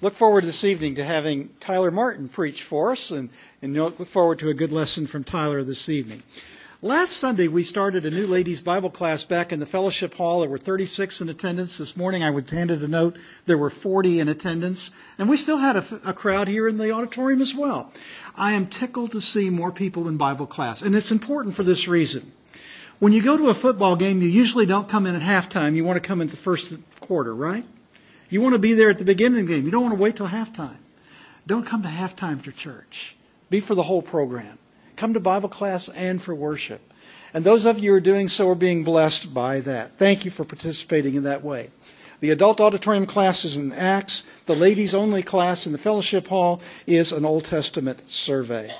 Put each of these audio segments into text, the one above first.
Look forward this evening to having Tyler Martin preach for us, and look forward to a good lesson from Tyler this evening. Last Sunday, we started a new ladies' Bible class back in the fellowship hall. There were 36 in attendance. This morning, I was handed a note. There were 40 in attendance. And we still had a crowd here in the auditorium as well. I am tickled to see more people in Bible class. And it's important for this reason. When you go to a football game, you usually don't come in at halftime. You want to come in the first quarter, right? You want to be there at the beginning of the game. You don't want to wait till halftime. Don't come to halftime for church. Be for the whole program. Come to Bible class and for worship. And those of you who are doing so are being blessed by that. Thank you for participating in that way. The adult auditorium class is in Acts. The ladies only class in the fellowship hall is an Old Testament survey.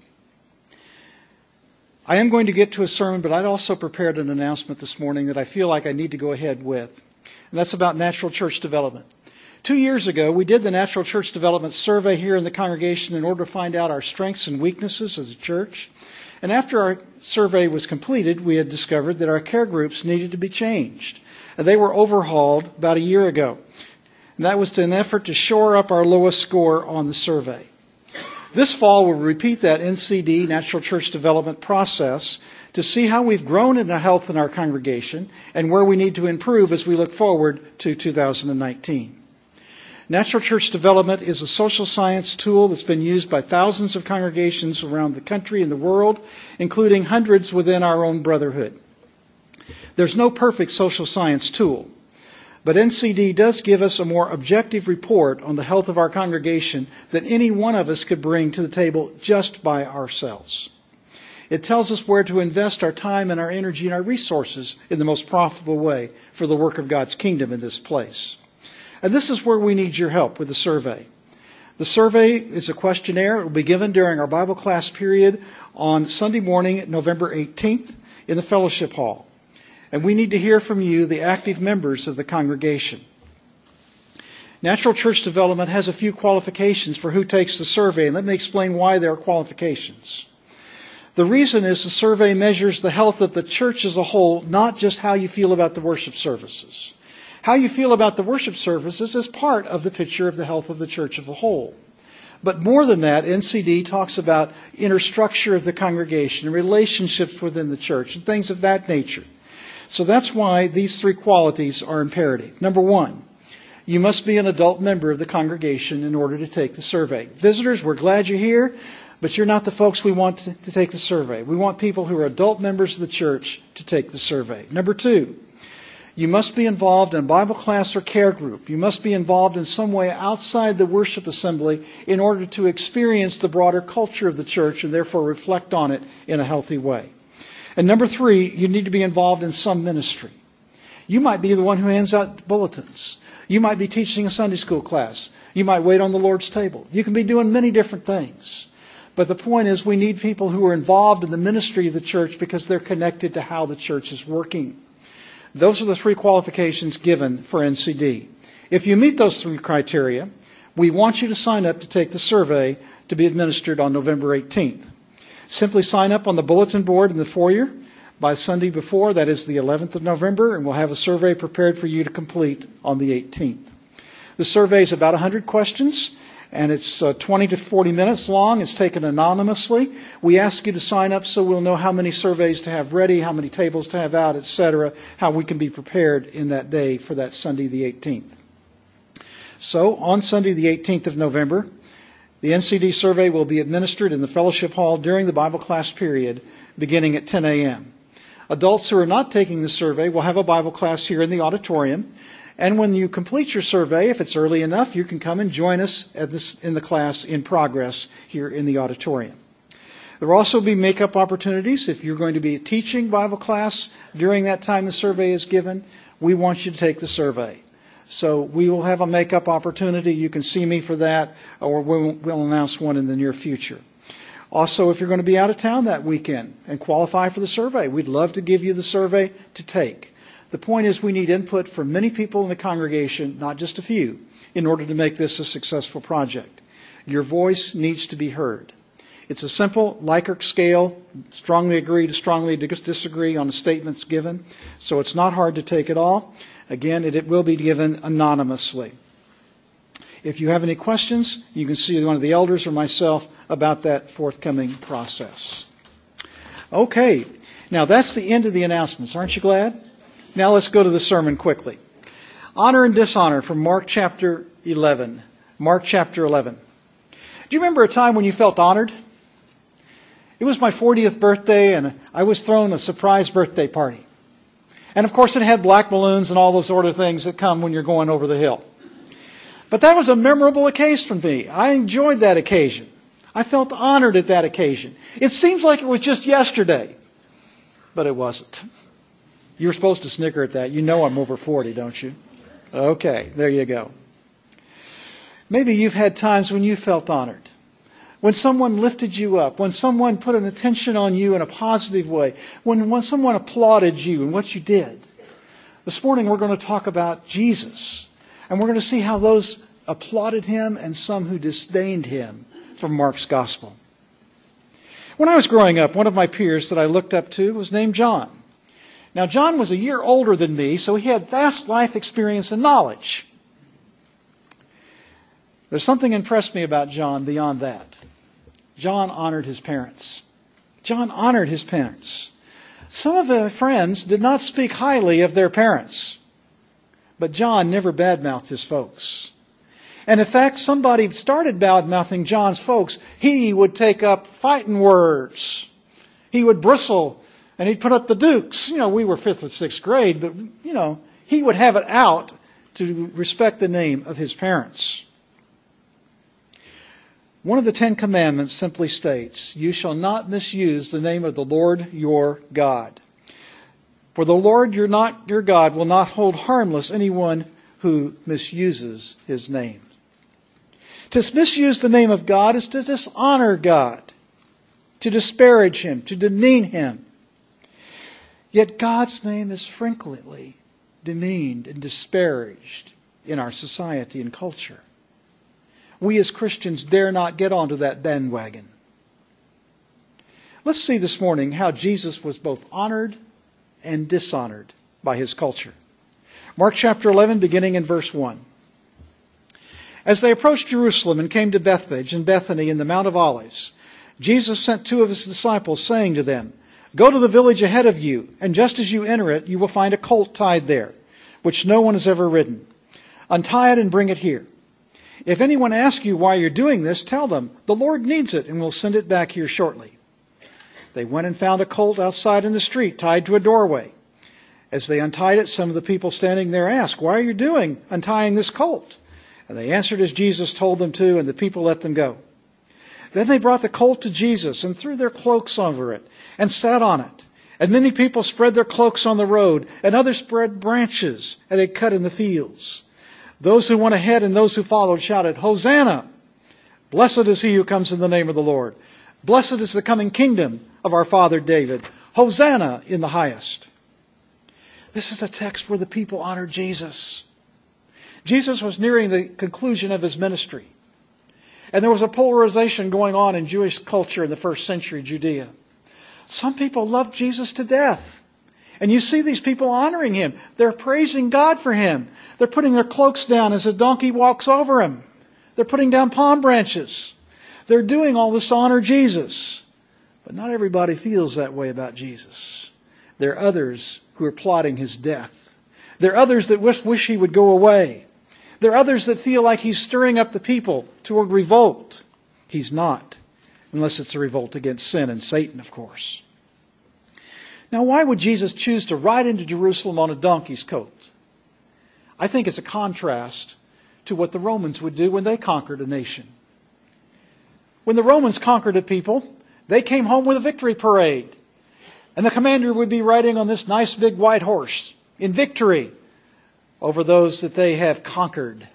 I am going to get to a sermon, but I'd also prepared an announcement this morning that I feel like I need to go ahead with. And that's about natural church development. 2 years ago, we did the Natural Church Development Survey here in the congregation in order to find out our strengths and weaknesses as a church. And after our survey was completed, we had discovered that our care groups needed to be changed. They were overhauled about a year ago. And that was in an effort to shore up our lowest score on the survey. This fall, we'll repeat that NCD, Natural Church Development process, to see how we've grown in the health in our congregation and where we need to improve as we look forward to 2019. Natural church development is a social science tool that's been used by thousands of congregations around the country and the world, including hundreds within our own brotherhood. There's no perfect social science tool, but NCD does give us a more objective report on the health of our congregation than any one of us could bring to the table just by ourselves. It tells us where to invest our time and our energy and our resources in the most profitable way for the work of God's kingdom in this place. And this is where we need your help with the survey. The survey is a questionnaire. It will be given during our Bible class period on Sunday morning, November 18th, in the fellowship hall. And we need to hear from you, the active members of the congregation. Natural church development has a few qualifications for who takes the survey, and let me explain why there are qualifications. The reason is the survey measures the health of the church as a whole, not just how you feel about the worship services. How you feel about the worship services is part of the picture of the health of the church as a whole. But more than that, NCD talks about inner structure of the congregation, relationships within the church, and things of that nature. So that's why these three qualities are imperative. Number one, you must be an adult member of the congregation in order to take the survey. Visitors, we're glad you're here, but you're not the folks we want to take the survey. We want people who are adult members of the church to take the survey. Number two, you must be involved in a Bible class or care group. You must be involved in some way outside the worship assembly in order to experience the broader culture of the church and therefore reflect on it in a healthy way. And number three, you need to be involved in some ministry. You might be the one who hands out bulletins. You might be teaching a Sunday school class. You might wait on the Lord's table. You can be doing many different things. But the point is we need people who are involved in the ministry of the church because they're connected to how the church is working. Those are the three qualifications given for NCD. If you meet those three criteria, we want you to sign up to take the survey to be administered on November 18th. Simply sign up on the bulletin board in the foyer by Sunday before, that is the 11th of November, and we'll have a survey prepared for you to complete on the 18th. The survey is about 100 questions, and it's 20 to 40 minutes long. It's taken anonymously. We ask you to sign up so we'll know how many surveys to have ready, how many tables to have out, etc., how we can be prepared in that day for that Sunday the 18th. So on Sunday the 18th of November, the NCD survey will be administered in the fellowship hall during the Bible class period beginning at 10 a.m. Adults who are not taking the survey will have a Bible class here in the auditorium. And when you complete your survey, if it's early enough, you can come and join us in the class in progress here in the auditorium. There will also be make-up opportunities. If you're going to be teaching Bible class during that time the survey is given, we want you to take the survey. So we will have a make-up opportunity. You can see me for that, or we'll announce one in the near future. Also, if you're going to be out of town that weekend and qualify for the survey, we'd love to give you the survey to take. The point is we need input from many people in the congregation, not just a few, in order to make this a successful project. Your voice needs to be heard. It's a simple Likert scale, strongly agree to strongly disagree on the statements given, so it's not hard to take it all. Again, it will be given anonymously. If you have any questions, you can see one of the elders or myself about that forthcoming process. Okay, now that's the end of the announcements. Aren't you glad? Now let's go to the sermon quickly. Honor and dishonor from Mark chapter 11. Mark chapter 11. Do you remember a time when you felt honored? It was my 40th birthday, and I was thrown a surprise birthday party. And of course it had black balloons and all those sort of things that come when you're going over the hill. But that was a memorable occasion for me. I enjoyed that occasion. I felt honored at that occasion. It seems like it was just yesterday, but it wasn't. You were supposed to snicker at that. You know I'm over 40, don't you? Okay, there you go. Maybe you've had times when you felt honored, when someone lifted you up, when someone put an attention on you in a positive way, when someone applauded you and what you did. This morning we're going to talk about Jesus. And we're going to see how those applauded him and some who disdained him from Mark's gospel. When I was growing up, one of my peers that I looked up to was named John. Now, John was a year older than me, so he had vast life experience and knowledge. There's something impressed me about John beyond that. John honored his parents. John honored his parents. Some of my friends did not speak highly of their parents. But John never badmouthed his folks. And in fact, somebody started badmouthing John's folks. He would take up fighting words. He would bristle and he'd put up the dukes. You know, we were 5th and 6th grade, but, you know, he would have it out to respect the name of his parents. One of the 10 Commandments simply states, "You shall not misuse the name of the Lord your God. For the Lord your God will not hold harmless anyone who misuses his name." To misuse the name of God is to dishonor God, to disparage him, to demean him. Yet God's name is frequently demeaned and disparaged in our society and culture. We as Christians dare not get onto that bandwagon. Let's see this morning how Jesus was both honored and dishonored by his culture. Mark chapter 11, beginning in verse 1. As they approached Jerusalem and came to Bethphage and Bethany in the Mount of Olives, Jesus sent 2 of his disciples, saying to them, "Go to the village ahead of you, and just as you enter it, you will find a colt tied there, which no one has ever ridden. Untie it and bring it here. If anyone asks you why you're doing this, tell them, the Lord needs it and will send it back here shortly." They went and found a colt outside in the street, tied to a doorway. As they untied it, some of the people standing there asked, "Why are you untying this colt?" And they answered as Jesus told them to, and the people let them go. Then they brought the colt to Jesus and threw their cloaks over it and sat on it. And many people spread their cloaks on the road, and others spread branches and they cut in the fields. Those who went ahead and those who followed shouted, "Hosanna! Blessed is he who comes in the name of the Lord. Blessed is the coming kingdom of our father David. Hosanna in the highest." This is a text where the people honored Jesus. Jesus was nearing the conclusion of his ministry. And there was a polarization going on in Jewish culture in the first century Judea. Some people loved Jesus to death. And you see these people honoring him. They're praising God for him. They're putting their cloaks down as a donkey walks over him. They're putting down palm branches. They're doing all this to honor Jesus. But not everybody feels that way about Jesus. There are others who are plotting his death. There are others that wish he would go away. There are others that feel like he's stirring up the people toward revolt. He's not, unless it's a revolt against sin and Satan, of course. Now, why would Jesus choose to ride into Jerusalem on a donkey's coat? I think it's a contrast to what the Romans would do when they conquered a nation. When the Romans conquered a people, they came home with a victory parade. And the commander would be riding on this nice big white horse in victory over those that they have conquered.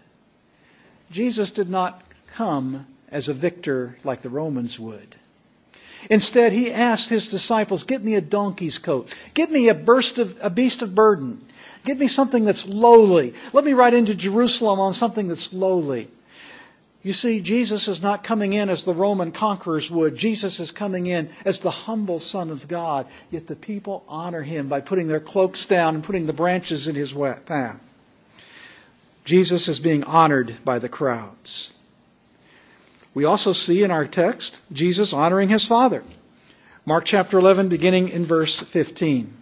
Jesus did not come as a victor like the Romans would. Instead, he asked his disciples, "Get me a donkey's coat. Get me a beast of burden. Get me something that's lowly. Let me ride into Jerusalem on something that's lowly." You see, Jesus is not coming in as the Roman conquerors would. Jesus is coming in as the humble Son of God. Yet the people honor him by putting their cloaks down and putting the branches in his path. Jesus is being honored by the crowds. We also see in our text Jesus honoring his Father. Mark chapter 11, beginning in verse 15.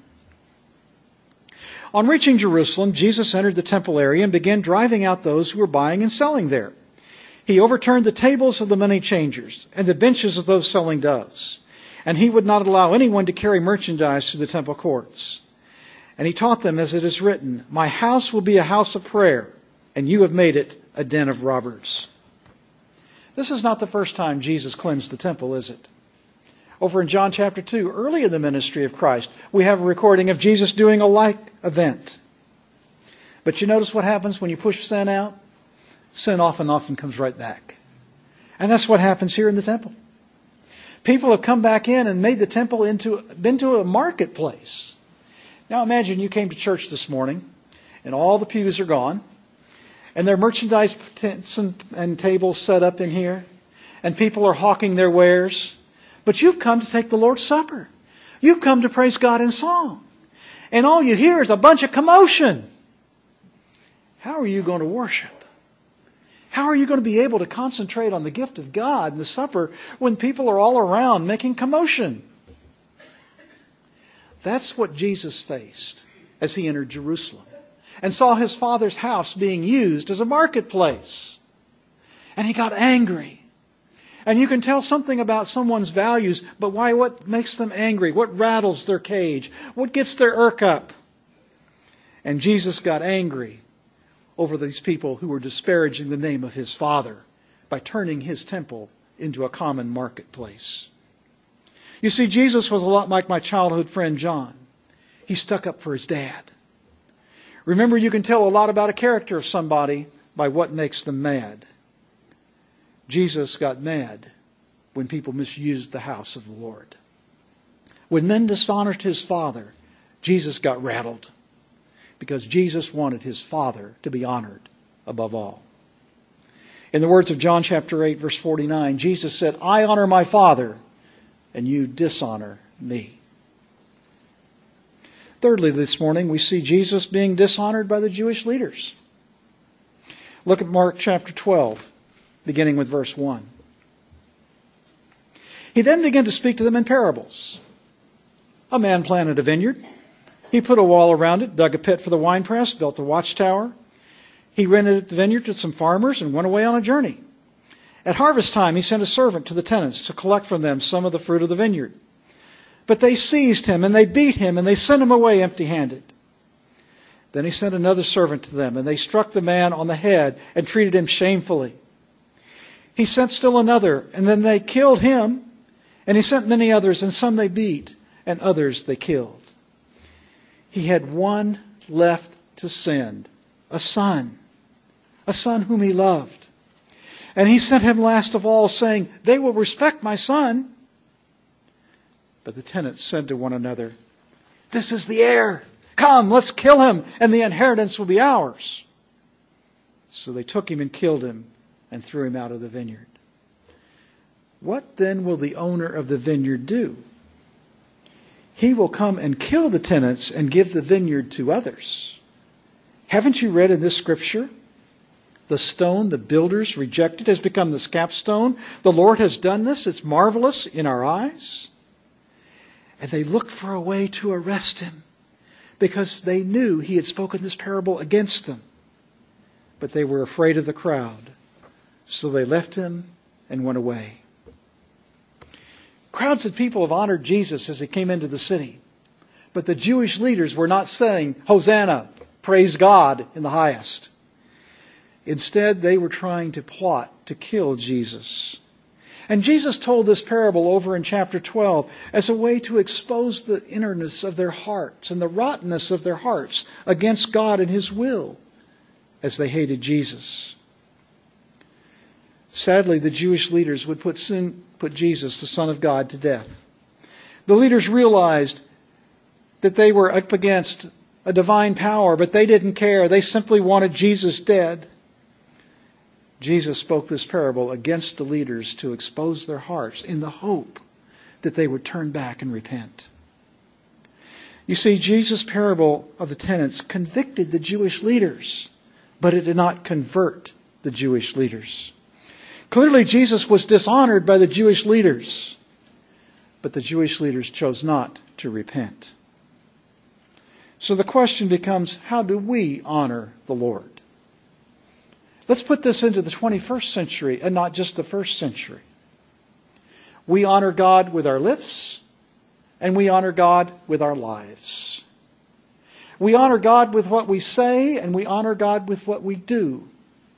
On reaching Jerusalem, Jesus entered the temple area and began driving out those who were buying and selling there. He overturned the tables of the money changers and the benches of those selling doves. And he would not allow anyone to carry merchandise through the temple courts. And he taught them as it is written, "My house will be a house of prayer, and you have made it a den of robbers." This is not the first time Jesus cleansed the temple, is it? Over in John chapter 2, early in the ministry of Christ, we have a recording of Jesus doing a like event. But you notice what happens when you push sin out? Sin often comes right back. And that's what happens here in the temple. People have come back in and made the temple into a marketplace. Now imagine you came to church this morning and all the pews are gone and there are merchandise tents and tables set up in here and people are hawking their wares. But you've come to take the Lord's Supper. You've come to praise God in song. And all you hear is a bunch of commotion. How are you going to worship? How are you going to be able to concentrate on the gift of God and the supper when people are all around making commotion? That's what Jesus faced as he entered Jerusalem and saw his Father's house being used as a marketplace. And he got angry. And you can tell something about someone's values, but why? What makes them angry? What rattles their cage? What gets their irk up? And Jesus got angry over these people who were disparaging the name of his Father by turning his temple into a common marketplace. You see, Jesus was a lot like my childhood friend John. He stuck up for his dad. Remember, you can tell a lot about a character of somebody by what makes them mad. Jesus got mad when people misused the house of the Lord. When men dishonored his Father, Jesus got rattled because Jesus wanted his Father to be honored above all. In the words of John chapter 8, verse 49, Jesus said, "I honor my Father, and you dishonor me." Thirdly, this morning, we see Jesus being dishonored by the Jewish leaders. Look at Mark chapter 12. Beginning with verse 1. He then began to speak to them in parables. A man planted a vineyard. He put a wall around it, dug a pit for the winepress, built a watchtower. He rented the vineyard to some farmers and went away on a journey. At harvest time, he sent a servant to the tenants to collect from them some of the fruit of the vineyard. But they seized him and they beat him and they sent him away empty-handed. Then he sent another servant to them and they struck the man on the head and treated him shamefully. He sent still another, and then they killed him. And he sent many others, and some they beat, and others they killed. He had one left to send, a son whom he loved. And he sent him last of all, saying, "They will respect my son." But the tenants said to one another, "This is the heir. Come, let's kill him, and the inheritance will be ours." So they took him and killed him, and threw him out of the vineyard. What then will the owner of the vineyard do? He will come and kill the tenants and give the vineyard to others. Haven't you read in this scripture? The stone the builders rejected has become the capstone. The Lord has done this. It's marvelous in our eyes. And they looked for a way to arrest him because they knew he had spoken this parable against them. But they were afraid of the crowd. So they left him and went away. Crowds of people have honored Jesus as he came into the city. But the Jewish leaders were not saying, "Hosanna, praise God in the highest." Instead, they were trying to plot to kill Jesus. And Jesus told this parable over in chapter 12 as a way to expose the innerness of their hearts and the rottenness of their hearts against God and his will as they hated Jesus. Sadly, the Jewish leaders would put Jesus, the Son of God, to death. The leaders realized that they were up against a divine power, but they didn't care. They simply wanted Jesus dead. Jesus spoke this parable against the leaders to expose their hearts in the hope that they would turn back and repent. You see, Jesus' parable of the tenants convicted the Jewish leaders but it did not convert the Jewish leaders. Clearly, Jesus was dishonored by the Jewish leaders, but the Jewish leaders chose not to repent. So the question becomes, how do we honor the Lord? Let's put this into the 21st century and not just the first century. We honor God with our lips, and we honor God with our lives. We honor God with what we say, and we honor God with what we do.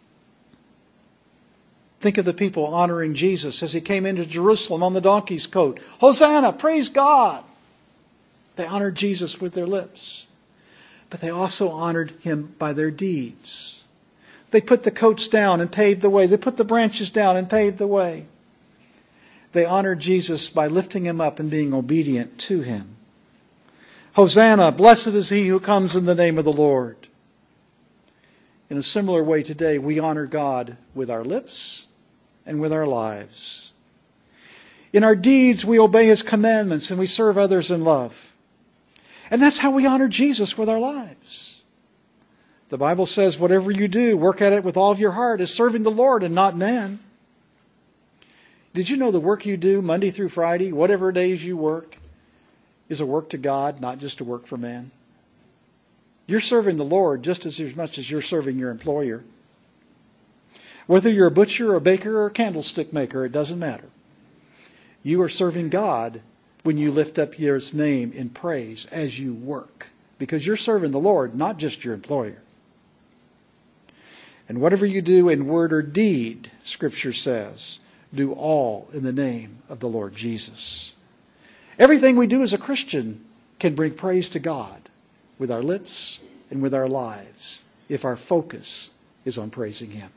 Think of the people honoring Jesus as he came into Jerusalem on the donkey's coat. Hosanna, praise God! They honored Jesus with their lips, but they also honored him by their deeds. They put the coats down and paved the way. They put the branches down and paved the way. They honored Jesus by lifting him up and being obedient to him. Hosanna, blessed is he who comes in the name of the Lord. In a similar way today, we honor God with our lips and with our lives. In our deeds, we obey his commandments and we serve others in love. And that's how we honor Jesus with our lives. The Bible says, whatever you do, work at it with all of your heart as serving the Lord and not man. Did you know the work you do Monday through Friday, whatever days you work, is a work to God, not just a work for man? You're serving the Lord just as much as you're serving your employer. Whether you're a butcher, a baker, or a candlestick maker, it doesn't matter. You are serving God when you lift up his name in praise as you work, because you're serving the Lord, not just your employer. And whatever you do in word or deed, Scripture says, do all in the name of the Lord Jesus. Everything we do as a Christian can bring praise to God with our lips and with our lives if our focus is on praising him.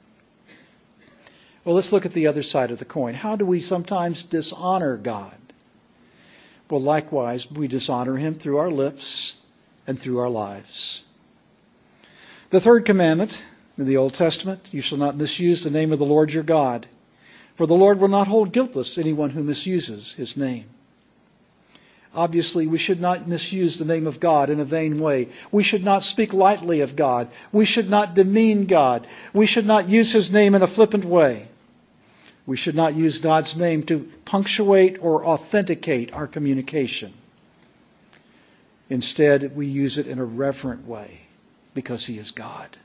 Well, let's look at the other side of the coin. How do we sometimes dishonor God? Well, likewise, we dishonor him through our lips and through our lives. The third commandment in the Old Testament, you shall not misuse the name of the Lord your God, for the Lord will not hold guiltless anyone who misuses his name. Obviously, we should not misuse the name of God in a vain way. We should not speak lightly of God. We should not demean God. We should not use his name in a flippant way. We should not use God's name to punctuate or authenticate our communication. Instead, we use it in a reverent way because he is God.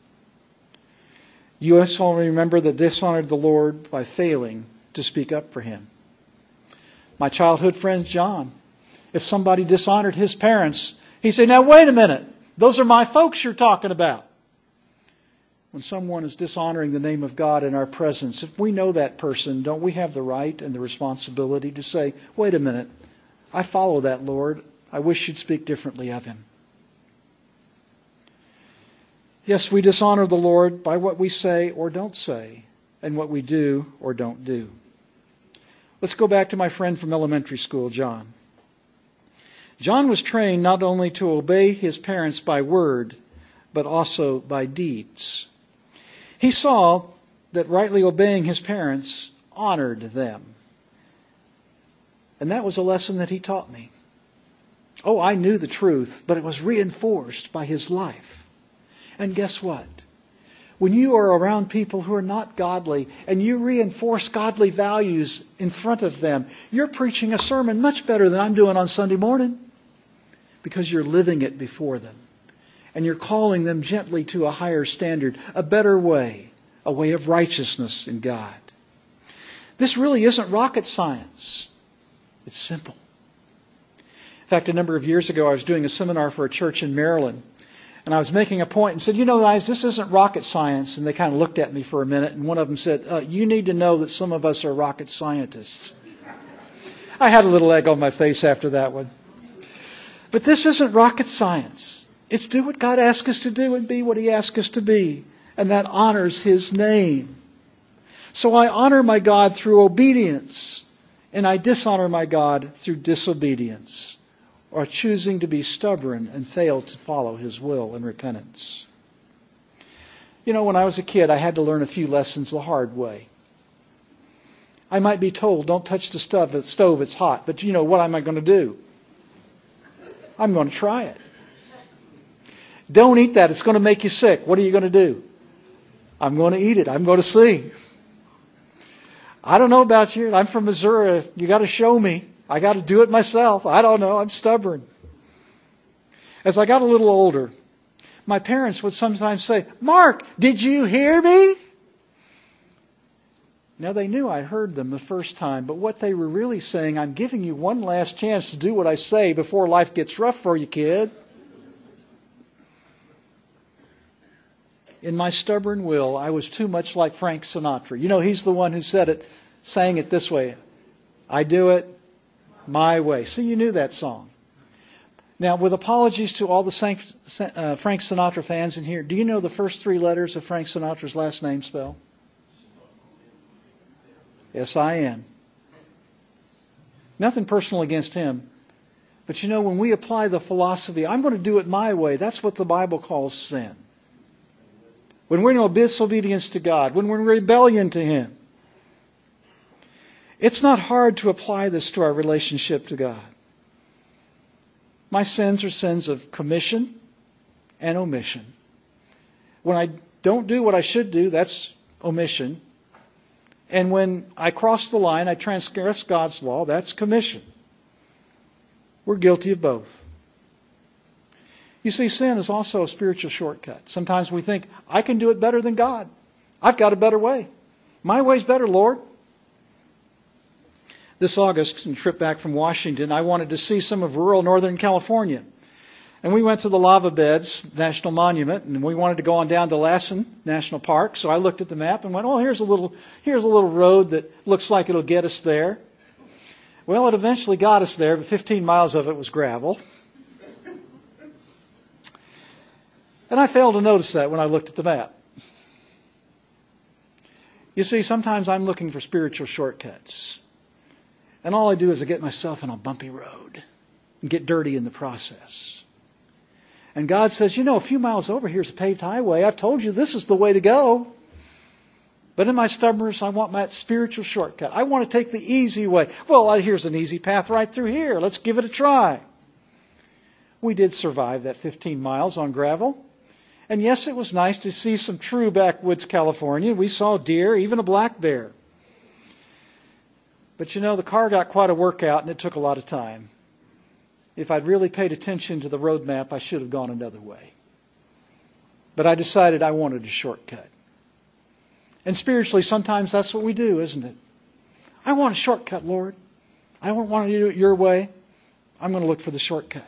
You also remember that dishonored the Lord by failing to speak up for him. My childhood friend John, if somebody dishonored his parents, he'd say, now wait a minute, those are my folks you're talking about. When someone is dishonoring the name of God in our presence, if we know that person, don't we have the right and the responsibility to say, wait a minute, I follow that Lord. I wish you'd speak differently of him. Yes, we dishonor the Lord by what we say or don't say, and what we do or don't do. Let's go back to my friend from elementary school, John. John was trained not only to obey his parents by word, but also by deeds. He saw that rightly obeying his parents honored them. And that was a lesson that he taught me. Oh, I knew the truth, but it was reinforced by his life. And guess what? When you are around people who are not godly and you reinforce godly values in front of them, you're preaching a sermon much better than I'm doing on Sunday morning because you're living it before them. And you're calling them gently to a higher standard, a better way, a way of righteousness in God. This really isn't rocket science. It's simple. In fact, a number of years ago, I was doing a seminar for a church in Maryland. And I was making a point and said, you know, guys, this isn't rocket science. And they kind of looked at me for a minute. And one of them said, you need to know that some of us are rocket scientists. I had a little egg on my face after that one. But this isn't rocket science. It's do what God asks us to do and be what he asks us to be. And that honors his name. So I honor my God through obedience. And I dishonor my God through disobedience, or choosing to be stubborn and fail to follow his will in repentance. You know, when I was a kid, I had to learn a few lessons the hard way. I might be told, don't touch the stove, it's hot. But you know, what am I going to do? I'm going to try it. Don't eat that. It's going to make you sick. What are you going to do? I'm going to eat it. I'm going to see. I don't know about you. I'm from Missouri. You got to show me. I got to do it myself. I don't know. I'm stubborn. As I got a little older, my parents would sometimes say, Mark, did you hear me? Now, they knew I heard them the first time, but what they were really saying, I'm giving you one last chance to do what I say before life gets rough for you, kid. In my stubborn will, I was too much like Frank Sinatra. You know, he's the one who said it, sang it this way. I do it my way. See, you knew that song. Now, with apologies to all the Frank Sinatra fans in here, do you know the first three letters of Frank Sinatra's last name spell? S-I-N. Nothing personal against him. But you know, when we apply the philosophy, I'm going to do it my way, that's what the Bible calls sin. When we're in disobedience to God, when we're in rebellion to Him. It's not hard to apply this to our relationship to God. My sins are sins of commission and omission. When I don't do what I should do, that's omission. And when I cross the line, I transgress God's law, that's commission. We're guilty of both. You see, sin is also a spiritual shortcut. Sometimes we think, I can do it better than God. I've got a better way. My way's better, Lord. This August, on a trip back from Washington, I wanted to see some of rural Northern California. And we went to the Lava Beds National Monument, and we wanted to go on down to Lassen National Park. So I looked at the map and went, oh, here's a little road that looks like it'll get us there. Well, it eventually got us there, but 15 miles of it was gravel. And I failed to notice that when I looked at the map. You see, sometimes I'm looking for spiritual shortcuts. And all I do is I get myself on a bumpy road and get dirty in the process. And God says, you know, a few miles over here's a paved highway. I've told you this is the way to go. But in my stubbornness, I want my spiritual shortcut. I want to take the easy way. Well, here's an easy path right through here. Let's give it a try. We did survive that 15 miles on gravel. And yes, it was nice to see some true backwoods California. We saw deer, even a black bear. But you know, the car got quite a workout and it took a lot of time. If I'd really paid attention to the road map, I should have gone another way. But I decided I wanted a shortcut. And spiritually, sometimes that's what we do, isn't it? I want a shortcut, Lord. I don't want to do it your way. I'm going to look for the shortcut.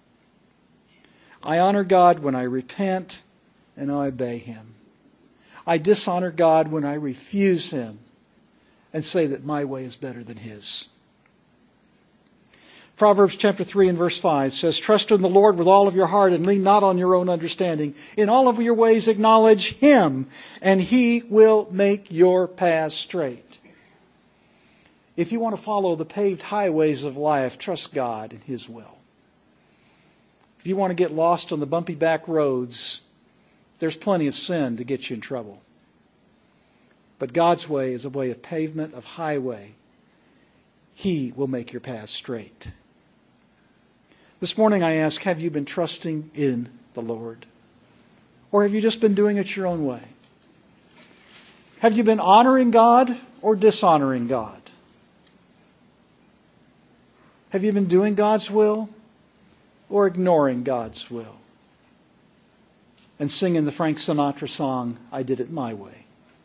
I honor God when I repent and I obey Him. I dishonor God when I refuse Him and say that my way is better than His. Proverbs chapter 3 and verse 5 says, trust in the Lord with all of your heart and lean not on your own understanding. In all of your ways acknowledge Him, and He will make your paths straight. If you want to follow the paved highways of life, trust God and His will. If you want to get lost on the bumpy back roads, there's plenty of sin to get you in trouble. But God's way is a way of pavement, of highway. He will make your path straight. This morning I ask, have you been trusting in the Lord? Or have you just been doing it your own way? Have you been honoring God or dishonoring God? Have you been doing God's will or ignoring God's will? And singing the Frank Sinatra song, I Did It My Way.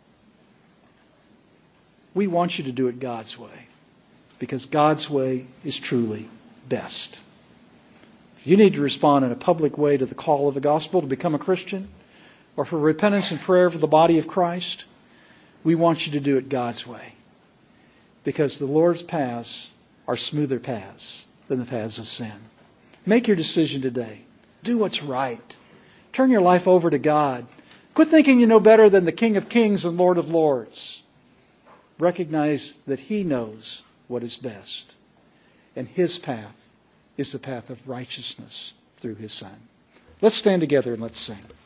We want you to do it God's way, because God's way is truly best. If you need to respond in a public way to the call of the gospel to become a Christian, or for repentance and prayer for the body of Christ, we want you to do it God's way, because the Lord's paths are smoother paths than the paths of sin. Make your decision today. Do what's right. Turn your life over to God. Quit thinking you know better than the King of Kings and Lord of Lords. Recognize that He knows what is best. And His path is the path of righteousness through His Son. Let's stand together and let's sing.